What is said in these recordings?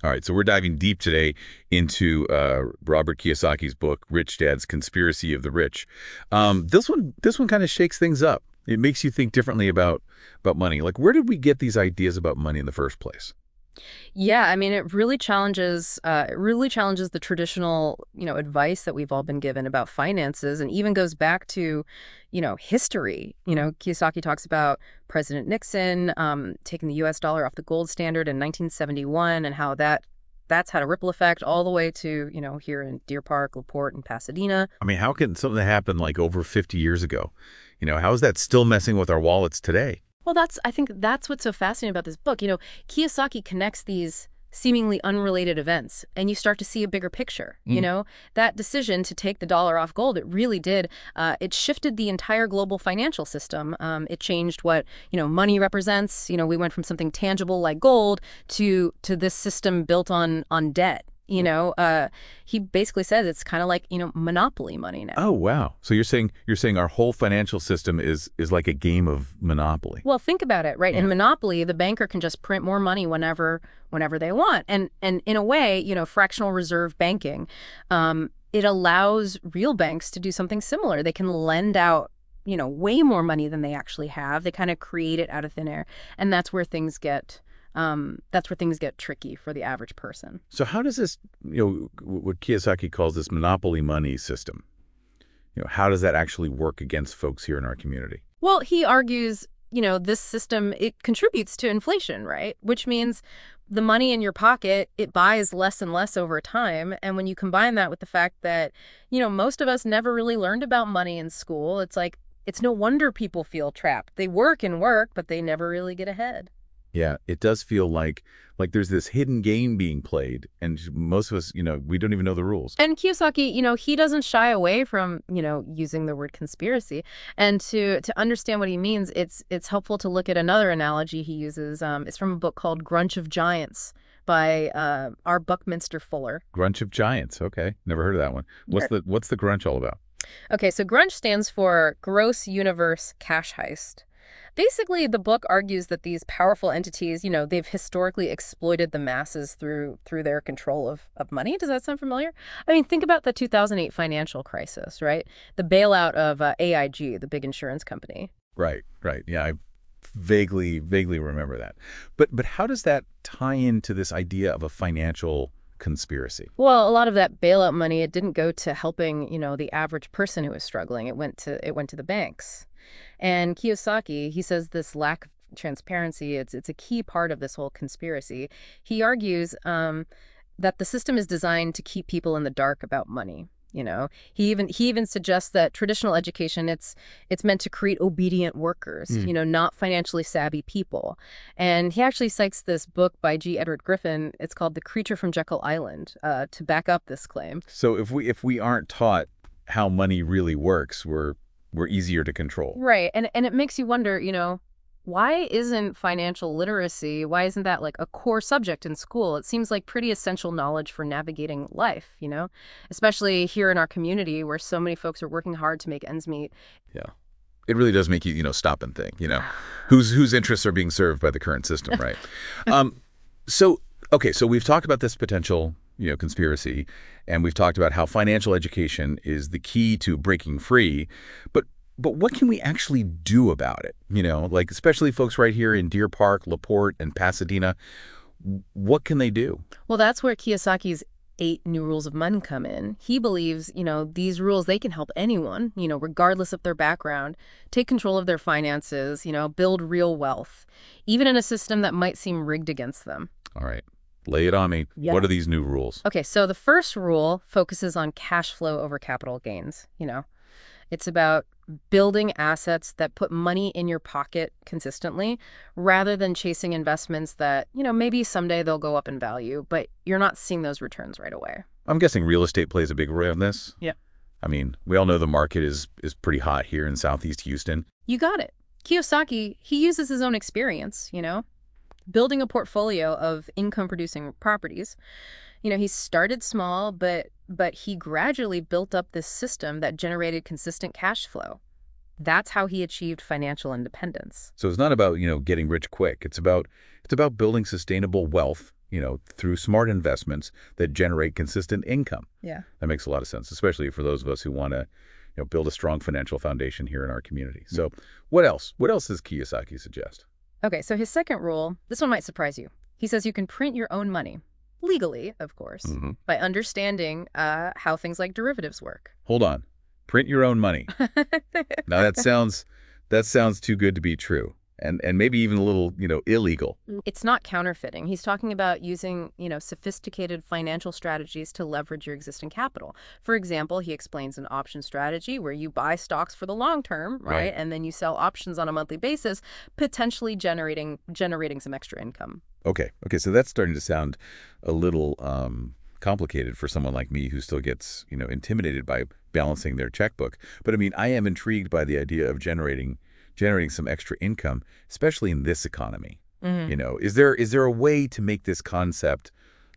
All right, so we're diving deep today into Robert Kiyosaki's book, Rich Dad's Conspiracy of the Rich. This one kind of shakes things up. It makes you think differently about money. Like, where did we get these ideas about money in the first place? Yeah, I mean, it really challenges the traditional, advice that we've all been given about finances, and even goes back to, history. Kiyosaki talks about President Nixon taking the U.S. dollar off the gold standard in 1971, and how that's had a ripple effect all the way to, here in Deer Park, LaPorte, and Pasadena. I mean, how can something that happened like over 50 years ago, how is that still messing with our wallets today? Well, I think that's what's so fascinating about this book. Kiyosaki connects these seemingly unrelated events, and you start to see a bigger picture. That decision to take the dollar off gold, it really did. It shifted the entire global financial system. It changed what, money represents. We went from something tangible like gold to this system built on debt. He basically says it's kind of like, monopoly money now. Oh, wow. So you're saying our whole financial system is like a game of Monopoly. Well, think about it, right? Yeah. In Monopoly, the banker can just print more money whenever they want. And in a way, fractional reserve banking, it allows real banks to do something similar. They can lend out, way more money than they actually have. They kind of create it out of thin air. And that's where things get tricky for the average person. So how does this, what Kiyosaki calls this monopoly money system, how does that actually work against folks here in our community? Well, he argues, this system, it contributes to inflation, right? Which means the money in your pocket, it buys less and less over time. And when you combine that with the fact that, most of us never really learned about money in school, it's like, it's no wonder people feel trapped. They work and work, but they never really get ahead. Yeah, it does feel like there's this hidden game being played, and most of us, we don't even know the rules. And Kiyosaki, he doesn't shy away from, using the word conspiracy. And to understand what he means, it's helpful to look at another analogy he uses. It's from a book called Grunch of Giants by R. Buckminster Fuller. Grunch of Giants. Okay, never heard of that one. What's the Grunch all about? Okay, so Grunch stands for Gross Universe Cash Heist. Basically, the book argues that these powerful entities, they've historically exploited the masses through their control of money. Does that sound familiar? I mean, think about the 2008 financial crisis, right? The bailout of AIG, the big insurance company. Right. Yeah, I vaguely remember that. But how does that tie into this idea of a financial conspiracy? Well, a lot of that bailout money, it didn't go to helping, the average person who was struggling. It went to the banks. And Kiyosaki, he says this lack of transparency, it's a key part of this whole conspiracy. He argues that the system is designed to keep people in the dark about money. He even suggests that traditional education, it's meant to create obedient workers, not financially savvy people. And he actually cites this book by G. Edward Griffin. It's called The Creature from Jekyll Island, to back up this claim. So if we aren't taught how money really works, we're easier to control. Right. And it makes you wonder, why isn't financial literacy, why isn't that like a core subject in school? It seems like pretty essential knowledge for navigating life, especially here in our community where so many folks are working hard to make ends meet. Yeah. It really does make you, stop and think, whose interests are being served by the current system, right? So we've talked about this potential, conspiracy, and we've talked about how financial education is the key to breaking free, but what can we actually do about it? Like especially folks right here in Deer Park, LaPorte, and Pasadena, what can they do? Well, that's where Kiyosaki's 8 New Rules of Money come in. He believes, these rules, they can help anyone, regardless of their background, take control of their finances, build real wealth, even in a system that might seem rigged against them. All right. Lay it on me. Yeah. What are these new rules? Okay, so the first rule focuses on cash flow over capital gains. It's about building assets that put money in your pocket consistently rather than chasing investments that, maybe someday they'll go up in value, but you're not seeing those returns right away. I'm guessing real estate plays a big role in this. Yeah. I mean, we all know the market is pretty hot here in Southeast Houston. You got it. Kiyosaki, he uses his own experience, building a portfolio of income-producing properties. He started small, but he gradually built up this system that generated consistent cash flow. That's how he achieved financial independence. So it's not about, getting rich quick. It's about building sustainable wealth through smart investments that generate consistent income. Yeah. That makes a lot of sense, especially for those of us who want to build a strong financial foundation here in our community. So what else? What else does Kiyosaki suggest? Okay, so his second rule, this one might surprise you. He says you can print your own money, legally, of course, by understanding how things like derivatives work. Hold on. Print your own money. Now that sounds too good to be true. And maybe even a little, illegal. It's not counterfeiting. He's talking about using, sophisticated financial strategies to leverage your existing capital. For example, he explains an option strategy where you buy stocks for the long term, right? And then you sell options on a monthly basis, potentially generating some extra income. Okay, so that's starting to sound a little complicated for someone like me who still gets, intimidated by balancing their checkbook. But I mean, I am intrigued by the idea of generating some extra income, especially in this economy. Is there a way to make this concept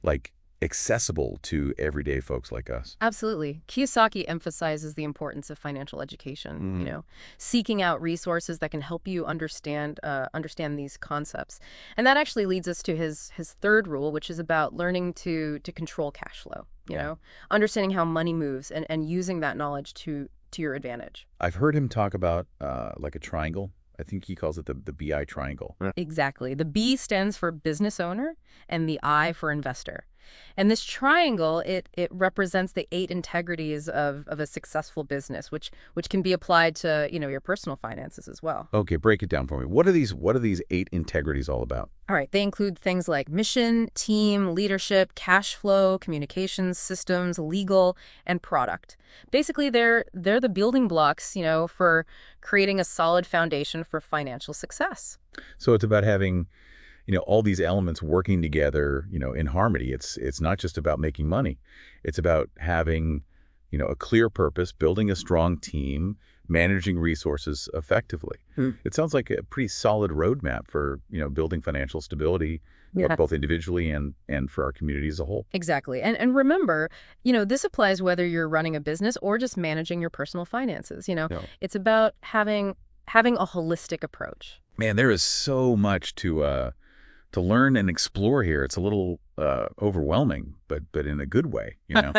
accessible to everyday folks like us? Absolutely. Kiyosaki emphasizes the importance of financial education, seeking out resources that can help you understand these concepts. And that actually leads us to his third rule, which is about learning to control cash flow, understanding how money moves and using that knowledge to your advantage. I've heard him talk about a triangle. I think he calls it the BI triangle. Exactly. The B stands for business owner and the I for investor. And this triangle, it represents the 8 integrities of a successful business, which can be applied to, your personal finances as well. Okay, break it down for me. What are these 8 integrities all about? All right, they include things like mission, team, leadership, cash flow, communications, systems, legal, and product. Basically, they're the building blocks, for creating a solid foundation for financial success. So it's about having all these elements working together, in harmony. It's not just about making money. It's about having, a clear purpose, building a strong team, managing resources effectively. It sounds like a pretty solid roadmap for, building financial stability, both individually and for our community as a whole. Exactly. And remember, this applies whether you're running a business or just managing your personal finances. It's about having a holistic approach. Man, there is so much to learn and explore here. It's a little overwhelming, but in a good way.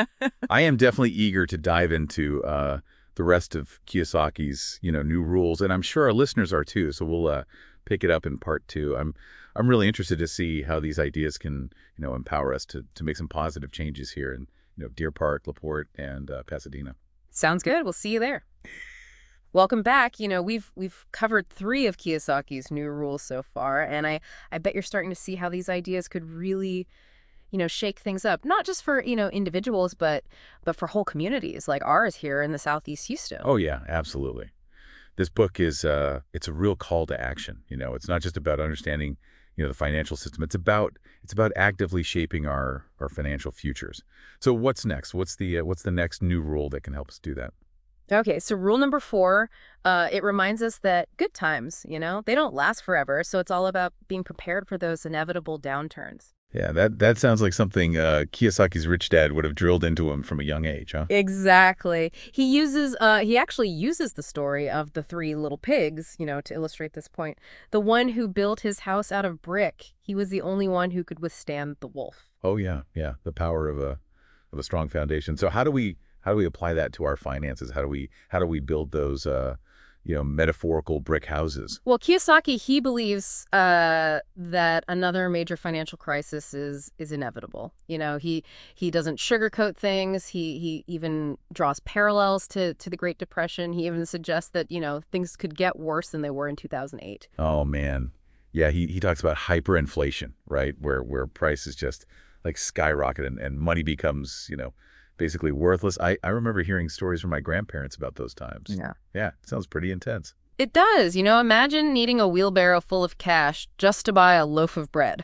I am definitely eager to dive into the rest of Kiyosaki's new rules, and I'm sure our listeners are too. So we'll pick it up in part 2. I'm really interested to see how these ideas can empower us to make some positive changes here in Deer Park, LaPorte, and Pasadena. Sounds good. We'll see you there. Welcome back. We've covered 3 of Kiyosaki's new rules so far, and I bet you're starting to see how these ideas could really, shake things up, not just for, individuals, but for whole communities like ours here in the Southeast Houston. Oh, yeah, absolutely. This book is it's a real call to action. It's not just about understanding, the financial system. It's about actively shaping our financial futures. So what's next? What's the next new rule that can help us do that? Okay, so rule number 4, it reminds us that good times, they don't last forever. So it's all about being prepared for those inevitable downturns. Yeah, that sounds like something Kiyosaki's rich dad would have drilled into him from a young age, huh? Exactly. He actually uses the story of the 3 little pigs, to illustrate this point. The one who built his house out of brick, he was the only one who could withstand the wolf. Oh, yeah. The power of a strong foundation. So how do we apply that to our finances? How do we build those metaphorical brick houses? Well, Kiyosaki, he believes that another major financial crisis is inevitable. He doesn't sugarcoat things. He even draws parallels to the Great Depression. He even suggests that things could get worse than they were in 2008. Oh man, yeah. He talks about hyperinflation, right? Where prices just skyrocket and money becomes basically worthless. I remember hearing stories from my grandparents about those times. Yeah, it sounds pretty intense. It does. Imagine needing a wheelbarrow full of cash just to buy a loaf of bread,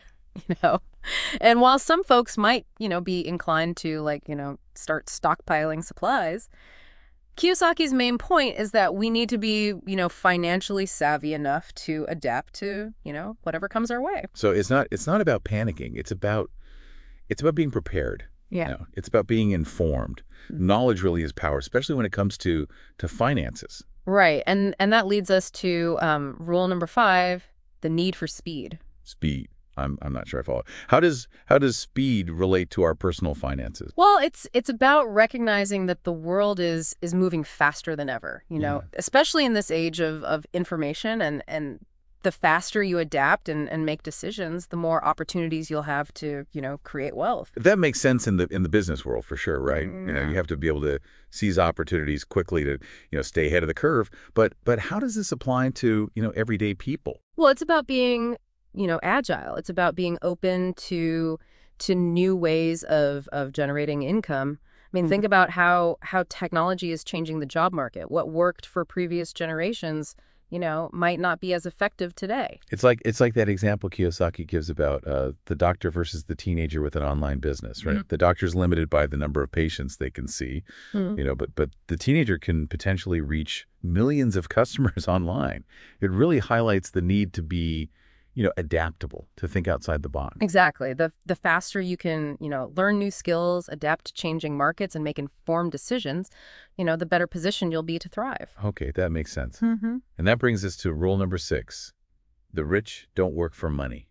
And while some folks might, be inclined to start stockpiling supplies, Kiyosaki's main point is that we need to be, financially savvy enough to adapt to, whatever comes our way. So it's not about panicking. It's about being prepared. Yeah. It's about being informed. Knowledge really is power, especially when it comes to finances. Right. And that leads us to rule number 5, the need for speed. Speed. I'm not sure I follow. How does speed relate to our personal finances? Well, it's about recognizing that the world is moving faster than ever, Yeah. especially in this age of information and the faster you adapt and make decisions, the more opportunities you'll have to, create wealth. That makes sense in the business world for sure, right? You Yeah. have to be able to seize opportunities quickly to, stay ahead of the curve. But how does this apply to, everyday people? Well, it's about being, agile. It's about being open to new ways of generating income. I mean, think about how technology is changing the job market. What worked for previous generations, might not be as effective today. It's like that example Kiyosaki gives about the doctor versus the teenager with an online business, right? Mhm. The doctor's limited by the number of patients they can see, Mhm. but the teenager can potentially reach millions of customers online. It really highlights the need to be, adaptable, to think outside the box. Exactly. The faster you can, learn new skills, adapt to changing markets, and make informed decisions, the better position you'll be to thrive. Okay, that makes sense. Hmm. And that brings us to rule number 6. The rich don't work for money.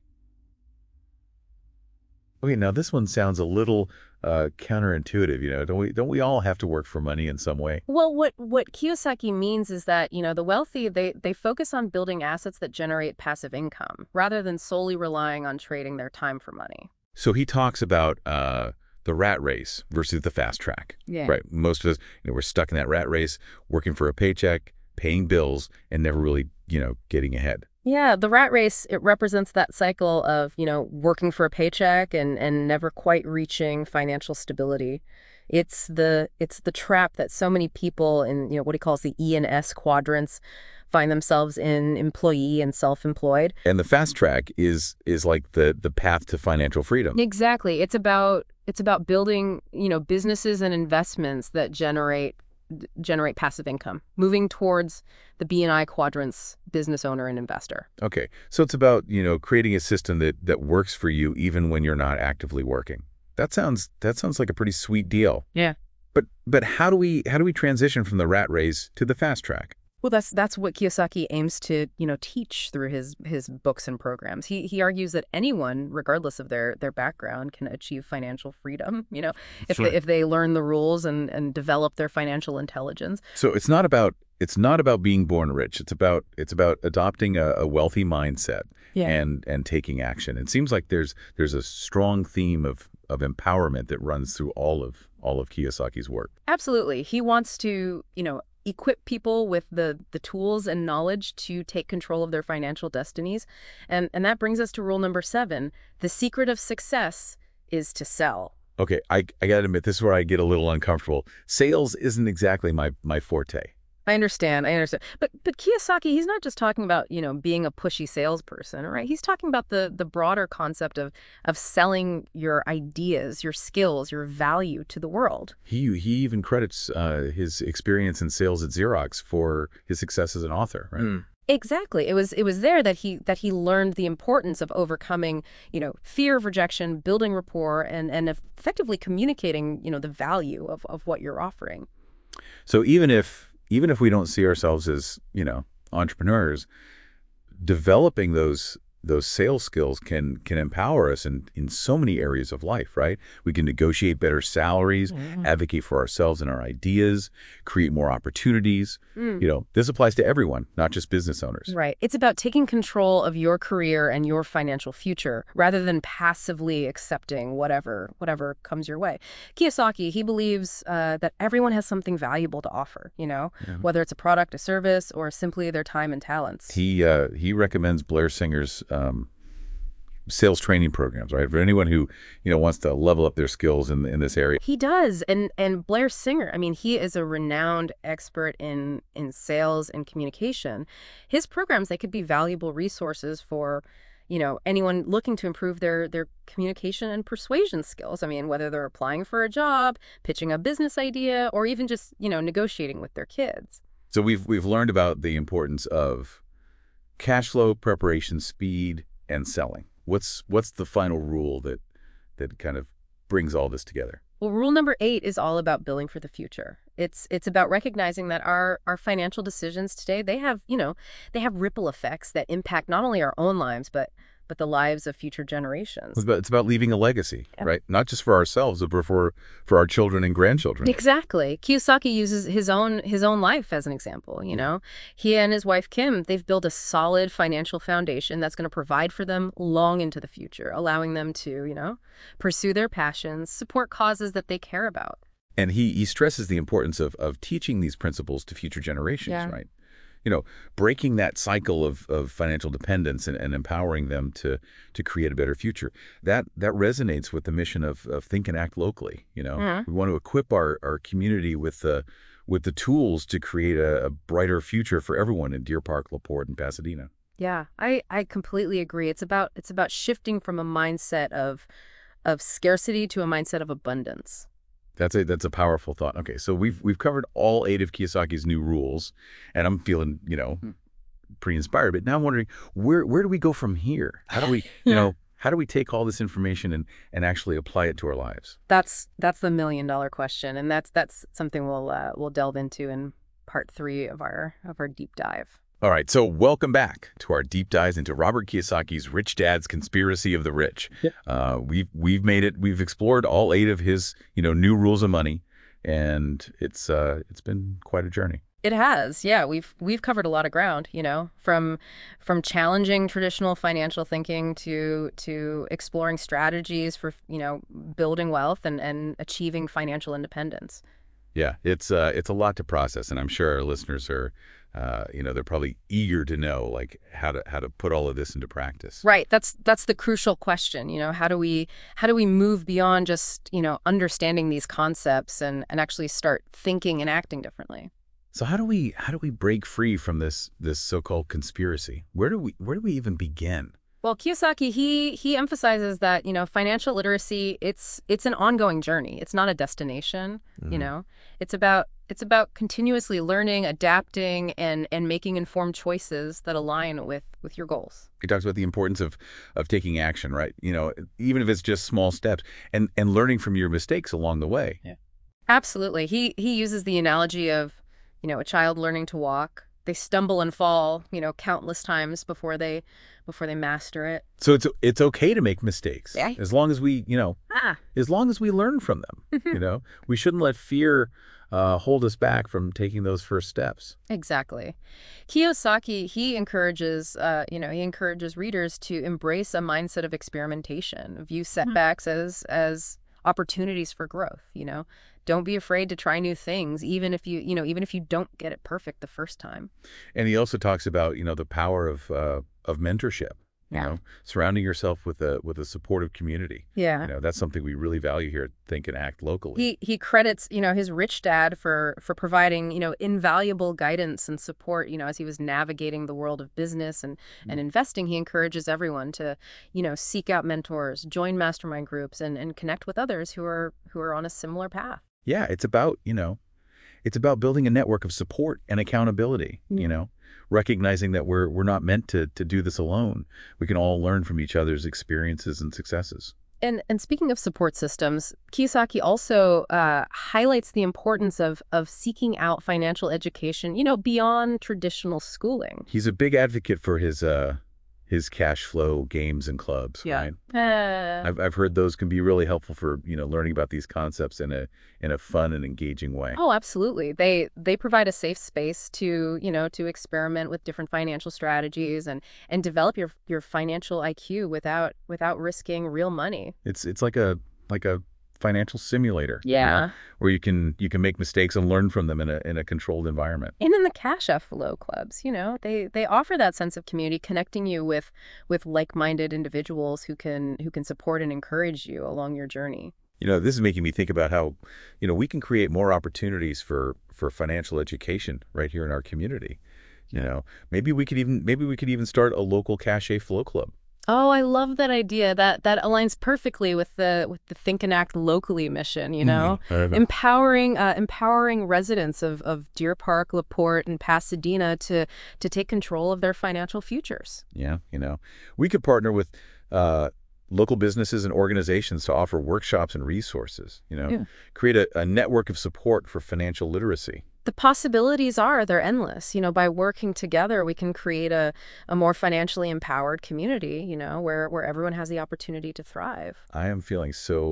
Okay, now this one sounds a little counterintuitive, Don't we all have to work for money in some way? Well, what Kiyosaki means is that, the wealthy, they focus on building assets that generate passive income rather than solely relying on trading their time for money. So he talks about the rat race versus the fast track. Yeah. Right. Most of us, we're stuck in that rat race, working for a paycheck, paying bills, and never really, getting ahead. Yeah, the rat race, it represents that cycle of, working for a paycheck and never quite reaching financial stability. It's the trap that so many people in, what he calls the E and S quadrants find themselves in, employee and self-employed. And the fast track is like the path to financial freedom. Exactly. It's about building, businesses and investments that generate passive income, moving towards the B&I quadrants, business owner and investor. Okay. So it's about, creating a system that works for you even when you're not actively working. That sounds like a pretty sweet deal. Yeah. But how do we transition from the rat race to the fast track? Well, that's what Kiyosaki aims to, teach through his books and programs. He argues that anyone, regardless of their background, can achieve financial freedom, if Sure. they learn the rules and develop their financial intelligence. So it's not about being born rich. It's about adopting a wealthy mindset Yeah. and taking action. It seems like there's a strong theme of empowerment that runs through all of Kiyosaki's work. Absolutely. He wants to, equip people with the tools and knowledge to take control of their financial destinies. And that brings us to rule number 7. The secret of success is to sell. Okay, I got to admit, this is where I get a little uncomfortable. Sales isn't exactly my forte. I understand. But Kiyosaki, he's not just talking about, being a pushy salesperson, right? He's talking about the broader concept of selling your ideas, your skills, your value to the world. He even credits his experience in sales at Xerox for his success as an author, right? Exactly. It was there that he learned the importance of overcoming, fear of rejection, building rapport, and effectively communicating, the value of what you're offering. So even if we don't see ourselves as, entrepreneurs, developing those sales skills can empower us in so many areas of life, right? We can negotiate better salaries, advocate for ourselves and our ideas, create more opportunities. This applies to everyone, not just business owners. Right. It's about taking control of your career and your financial future rather than passively accepting whatever comes your way. Kiyosaki, he believes that everyone has something valuable to offer, whether it's a product, a service, or simply their time and talents. He recommends Blair Singer's sales training programs, right? For anyone who, wants to level up their skills in this area. He does. And Blair Singer, I mean, he is a renowned expert in sales and communication. His programs, they could be valuable resources for, anyone looking to improve their communication and persuasion skills. I mean, whether they're applying for a job, pitching a business idea, or even just, negotiating with their kids. So we've learned about the importance of cash flow, preparation, speed, and selling. What's the final rule that kind of brings all this together? Well, rule number 8 is all about building for the future. It's about recognizing that our financial decisions today, they have ripple effects that impact not only our own lives, but but the lives of future generations. It's about leaving a legacy, right? Not just for ourselves, but for our children and grandchildren. Exactly. Kiyosaki uses his own life as an example, you know. He and his wife Kim, they've built a solid financial foundation that's going to provide for them long into the future, allowing them to, pursue their passions, support causes that they care about. And he stresses the importance of teaching these principles to future generations, right? Breaking that cycle of financial dependence and empowering them to create a better future. That resonates with the mission of Think and Act Locally. We want to equip our community with the tools to create a brighter future for everyone in Deer Park, LaPorte, and Pasadena. Yeah, I completely agree. It's about shifting from a mindset of scarcity to a mindset of abundance. That's a powerful thought. Okay, so we've covered all 8 of Kiyosaki's new rules, and I'm feeling, pretty inspired. But now I'm wondering, where do we go from here? How do we, how do we take all this information and actually apply it to our lives? That's the $1,000,000 question, and that's something we'll delve into in part 3 of our deep dive. All right, so welcome back to our deep dives into Robert Kiyosaki's Rich Dad's Conspiracy of the Rich. Yeah. We've made it. We've explored all 8 of his new rules of money, and it's been quite a journey. It has, yeah. We've covered a lot of ground, from challenging traditional financial thinking to exploring strategies for building wealth and achieving financial independence. Yeah, it's a lot to process, and I'm sure our listeners are. They're probably eager to know how to put all of this into practice. Right. That's the crucial question. How do we move beyond just, understanding these concepts and actually start thinking and acting differently? So how do we break free from this so-called conspiracy? Where do we even begin? Well, Kiyosaki, he emphasizes that, financial literacy, it's an ongoing journey. It's not a destination, It's about continuously learning, adapting, and making informed choices that align with your goals. He talks about the importance of taking action, right? Even if it's just small steps, and learning from your mistakes along the way. Yeah. Absolutely. He uses the analogy of, a child learning to walk. They stumble and fall, countless times before they master it. So it's okay to make mistakes, yeah. As long as we, as long as we learn from them. We shouldn't let fear hold us back from taking those first steps. Exactly. Kiyosaki, he encourages readers to embrace a mindset of experimentation, view setbacks as opportunities for growth. Don't be afraid to try new things, even if you don't get it perfect the first time. And he also talks about, the power of mentorship. Surrounding yourself with a supportive community. Yeah. That's something we really value here at Think and Act Locally. He credits, his rich dad for providing, invaluable guidance and support, as he was navigating the world of business and investing. He encourages everyone to, seek out mentors, join mastermind groups, and connect with others who are on a similar path. Yeah, it's about building a network of support and accountability, recognizing that we're not meant to do this alone. We can all learn from each other's experiences and successes. And speaking of support systems, Kiyosaki also highlights the importance of seeking out financial education, beyond traditional schooling. He's a big advocate for his cash flow games and clubs, right? I've heard those can be really helpful for, learning about these concepts in a fun and engaging way. Oh, absolutely. They provide a safe space to experiment with different financial strategies and develop your financial IQ without risking real money. It's like a financial simulator. Yeah. Where you can make mistakes and learn from them in a controlled environment. And in the cash flow clubs, they offer that sense of community, connecting you with like-minded individuals who can support and encourage you along your journey. This is making me think about how, we can create more opportunities for financial education right here in our community. Maybe we could even start a local cash flow club. Oh, I love that idea. That aligns perfectly with the Think and Act Locally mission, empowering residents of Deer Park, LaPorte, and Pasadena to take control of their financial futures. Yeah, we could partner with local businesses and organizations to offer workshops and resources, create a network of support for financial literacy. The possibilities are, they're endless. By working together, we can create a more financially empowered community, where everyone has the opportunity to thrive. I am feeling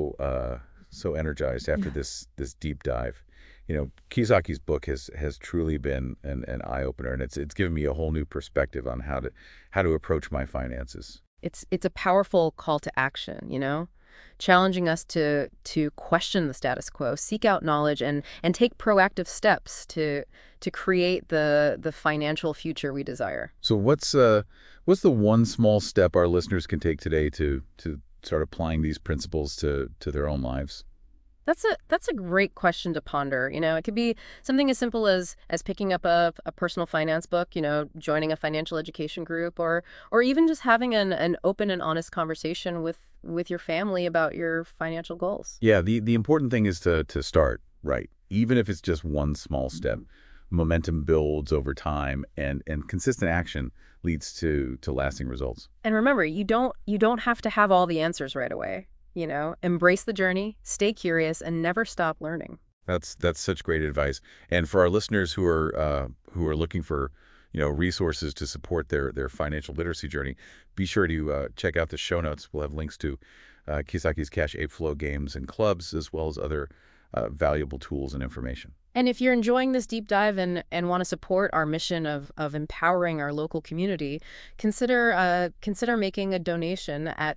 so energized after this deep dive. Kiyosaki's book has truly been an eye opener, and it's given me a whole new perspective on how to approach my finances. It's a powerful call to action, challenging us to question the status quo, seek out knowledge, and take proactive steps to create the financial future we desire. So what's the one small step our listeners can take today to start applying these principles to their own lives? That's a great question to ponder. It could be something as simple as picking up a personal finance book, joining a financial education group, or even just having an open and honest conversation with your family about your financial goals. Yeah, the important thing is to start, right? Even if it's just one small step. Momentum builds over time, and consistent action leads to lasting results. And remember, you don't have to have all the answers right away. Embrace the journey, stay curious, and never stop learning. That's such great advice. And for our listeners who are looking for resources to support their financial literacy journey, be sure to check out the show notes. We'll have links to Kiyosaki's Cash Ape Flow games and clubs, as well as other valuable tools and information. And if you're enjoying this deep dive and want to support our mission of empowering our local community, consider making a donation at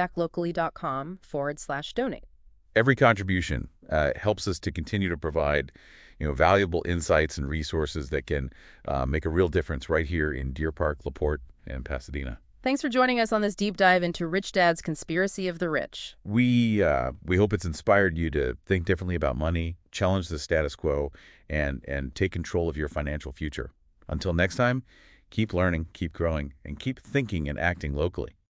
thinkandactlocally.com/donate. Every contribution helps us to continue to provide valuable insights and resources that can make a real difference right here in Deer Park, LaPorte, and Pasadena. Thanks for joining us on this deep dive into Rich Dad's Conspiracy of the Rich. We hope it's inspired you to think differently about money, challenge the status quo, and take control of your financial future. Until next time, keep learning, keep growing, and keep thinking and acting locally.